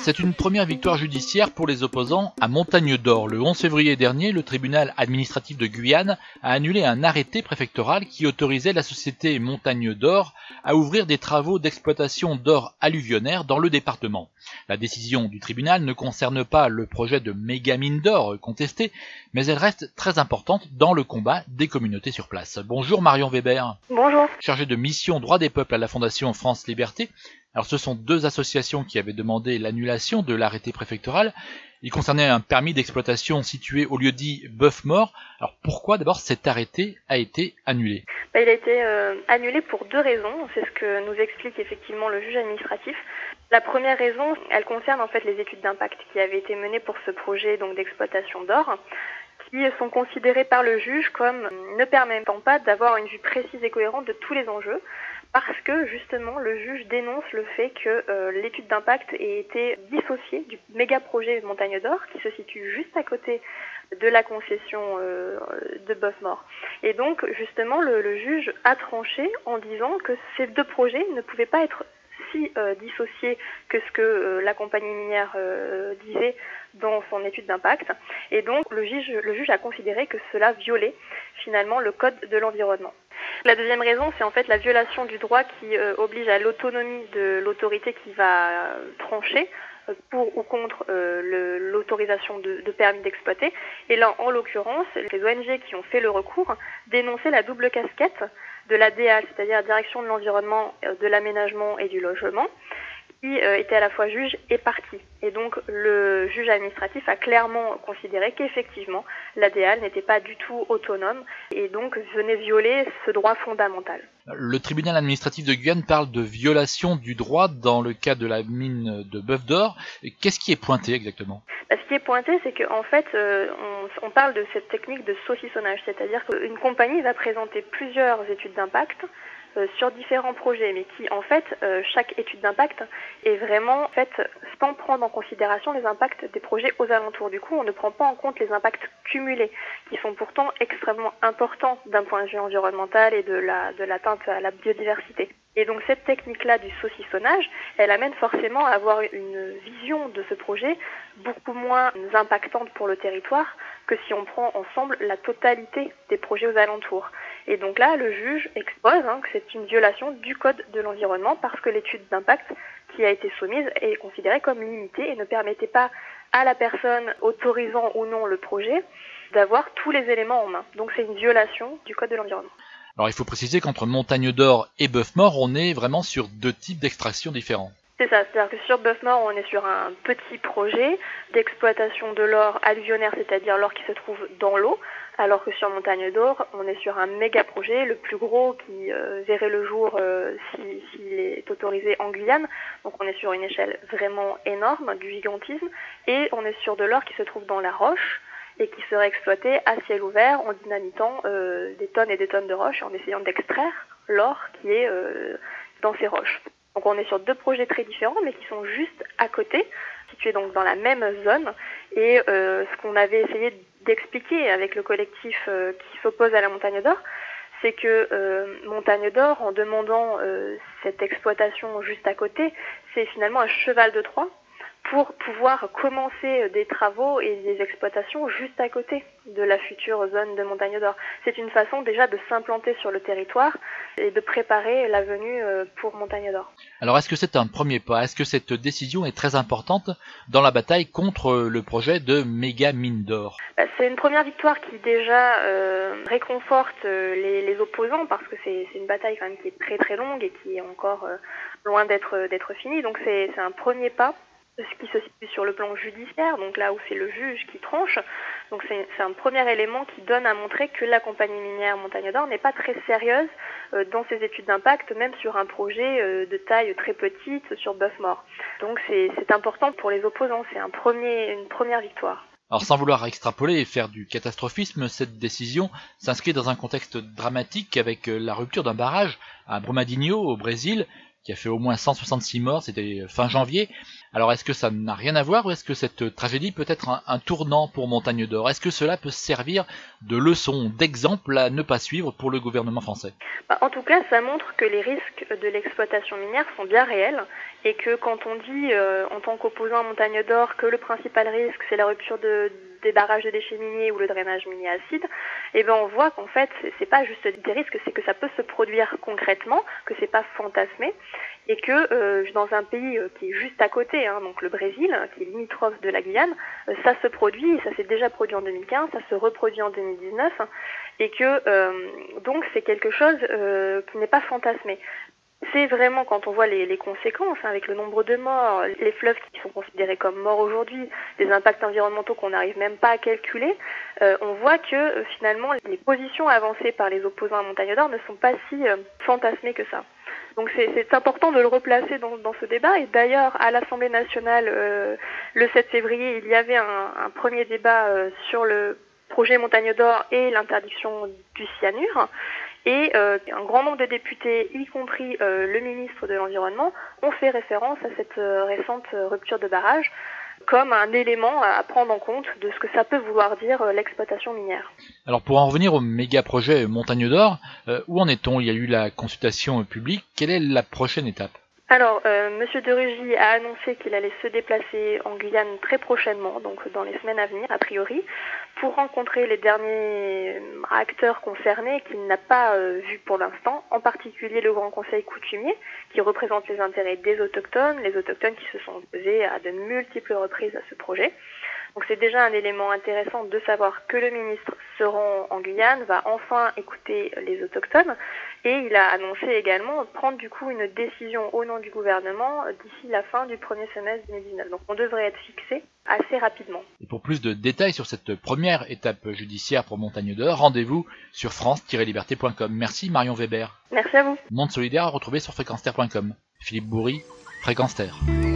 C'est une première victoire judiciaire pour les opposants à Montagne d'Or. Le 11 février dernier, le tribunal administratif de Guyane a annulé un arrêté préfectoral qui autorisait la société Montagne d'Or à ouvrir des travaux d'exploitation d'or alluvionnaire dans le département. La décision du tribunal ne concerne pas le projet de méga mine d'or contesté, mais elle reste très importante dans le combat des communautés sur place. Bonjour Marion Weber. Bonjour. Chargée de mission droits des peuples à la Fondation France Liberté. Alors ce sont deux associations qui avaient demandé l'annulation de l'arrêté préfectoral. Il concernait un permis d'exploitation situé au lieu-dit Bœuf-Mort. Alors pourquoi d'abord cet arrêté a été annulé ? Il a été annulé pour deux raisons. C'est ce que nous explique effectivement le juge administratif. La première raison, elle concerne en fait les études d'impact qui avaient été menées pour ce projet donc d'exploitation d'or, qui sont considérées par le juge comme ne permettant pas d'avoir une vue précise et cohérente de tous les enjeux, parce que justement le juge dénonce le fait que l'étude d'impact ait été dissociée du méga projet Montagne d'Or qui se situe juste à côté de la concession de Bœuf-Mort. Et donc justement le juge a tranché en disant que ces deux projets ne pouvaient pas être si dissociés que ce que la compagnie minière disait dans son étude d'impact. Et donc le juge a considéré que cela violait finalement le code de l'environnement. La deuxième raison, c'est en fait la violation du droit qui oblige à l'autonomie de l'autorité qui va trancher pour ou contre l'autorisation de permis d'exploiter. Et là, en l'occurrence, les ONG qui ont fait le recours dénonçaient la double casquette de la DEAL, c'est-à-dire la Direction de l'environnement, de l'aménagement et du logement, qui était à la fois juge et partie. Et donc le juge administratif a clairement considéré qu'effectivement la DEAL n'était pas du tout autonome et donc venait violer ce droit fondamental. Le tribunal administratif de Guyane parle de violation du droit dans le cas de la mine de Bœuf d'Or. Qu'est-ce qui est pointé exactement ? Ce qui est pointé, c'est qu'en fait, on parle de cette technique de saucissonnage, c'est-à-dire qu'une compagnie va présenter plusieurs études d'impact sur différents projets, mais qui en fait, chaque étude d'impact est vraiment faite sans prendre en considération les impacts des projets aux alentours. Du coup, on ne prend pas en compte les impacts cumulés, qui sont pourtant extrêmement importants d'un point de vue environnemental et de l'atteinte à la biodiversité. Et donc cette technique-là du saucissonnage, elle amène forcément à avoir une vision de ce projet beaucoup moins impactante pour le territoire que si on prend ensemble la totalité des projets aux alentours. Et donc là, le juge expose que c'est une violation du code de l'environnement parce que l'étude d'impact qui a été soumise est considérée comme limitée et ne permettait pas à la personne autorisant ou non le projet d'avoir tous les éléments en main. Donc c'est une violation du code de l'environnement. Alors il faut préciser qu'entre Montagne d'Or et Bœuf-Mort, on est vraiment sur deux types d'extraction différents. C'est ça, c'est-à-dire que sur Bœuf-Mort, on est sur un petit projet d'exploitation de l'or alluvionnaire, c'est-à-dire l'or qui se trouve dans l'eau, alors que sur Montagne d'Or, on est sur un méga projet, le plus gros qui verrait le jour s'il est autorisé en Guyane. Donc on est sur une échelle vraiment énorme, du gigantisme, et on est sur de l'or qui se trouve dans la roche, et qui serait exploité à ciel ouvert en dynamitant des tonnes et des tonnes de roches, en essayant d'extraire l'or qui est dans ces roches. Donc on est sur deux projets très différents, mais qui sont juste à côté, situés donc dans la même zone. Et ce qu'on avait essayé d'expliquer avec le collectif qui s'oppose à la Montagne d'Or, c'est que Montagne d'Or, en demandant cette exploitation juste à côté, c'est finalement un cheval de Troie pour pouvoir commencer des travaux et des exploitations juste à côté de la future zone de Montagne d'Or. C'est une façon déjà de s'implanter sur le territoire et de préparer la venue pour Montagne d'Or. Alors est-ce que c'est un premier pas ? Est-ce que cette décision est très importante dans la bataille contre le projet de méga mine d'or ? C'est une première victoire qui déjà réconforte les opposants parce que c'est une bataille quand même qui est très très longue et qui est encore loin d'être finie. Donc c'est un premier pas. Ce qui se situe sur le plan judiciaire, donc là où c'est le juge qui tranche. Donc c'est un premier élément qui donne à montrer que la compagnie minière Montagne d'Or n'est pas très sérieuse dans ses études d'impact, même sur un projet de taille très petite sur Bœuf-Mort. Donc c'est important pour les opposants, c'est une première victoire. Alors sans vouloir extrapoler et faire du catastrophisme, cette décision s'inscrit dans un contexte dramatique avec la rupture d'un barrage à Brumadinho au Brésil, qui a fait au moins 166 morts, c'était fin janvier. Alors est-ce que ça n'a rien à voir ou est-ce que cette tragédie peut être un tournant pour Montagne d'Or? Est-ce que cela peut servir de leçon, d'exemple à ne pas suivre pour le gouvernement français? En tout cas, ça montre que les risques de l'exploitation minière sont bien réels et que quand on dit en tant qu'opposant à Montagne d'Or que le principal risque c'est la rupture des barrages de déchets miniers ou le drainage minier acide, on voit qu'en fait c'est pas juste des risques, c'est que ça peut se produire concrètement, que c'est pas fantasmé et que dans un pays qui est juste à côté, donc le Brésil, qui est limitrophe de la Guyane, ça se produit, ça s'est déjà produit en 2015, ça se reproduit en 2019 et que donc c'est quelque chose qui n'est pas fantasmé. C'est vraiment quand on voit les conséquences, avec le nombre de morts, les fleuves qui sont considérés comme morts aujourd'hui, les impacts environnementaux qu'on n'arrive même pas à calculer, on voit que finalement les positions avancées par les opposants à Montagne d'Or ne sont pas si fantasmées que ça. Donc c'est important de le replacer dans ce débat. Et d'ailleurs, à l'Assemblée nationale, le 7 février, il y avait un premier débat sur le projet Montagne d'Or et l'interdiction du cyanure. Et un grand nombre de députés, y compris le ministre de l'Environnement, ont fait référence à cette récente rupture de barrage comme un élément à prendre en compte de ce que ça peut vouloir dire l'exploitation minière. Alors pour en revenir au méga projet Montagne d'Or, où en est-on? Il y a eu la consultation publique, quelle est la prochaine étape? Alors, Monsieur de Rugy a annoncé qu'il allait se déplacer en Guyane très prochainement, donc dans les semaines à venir, a priori, pour rencontrer les derniers acteurs concernés qu'il n'a pas vus pour l'instant, en particulier le Grand Conseil coutumier, qui représente les intérêts des autochtones, les autochtones qui se sont opposés à de multiples reprises à ce projet. Donc c'est déjà un élément intéressant de savoir que le ministre se rend en Guyane, va enfin écouter les autochtones, et il a annoncé également prendre du coup une décision au nom du gouvernement d'ici la fin du premier semestre 2019. Donc on devrait être fixé assez rapidement. Et pour plus de détails sur cette première étape judiciaire pour Montagne d'Or, rendez-vous sur france-liberté.com. Merci Marion Weber. Merci à vous. Monde solidaire à retrouver sur fréquenceterre.com. Philippe Bourry, Fréquence Terre.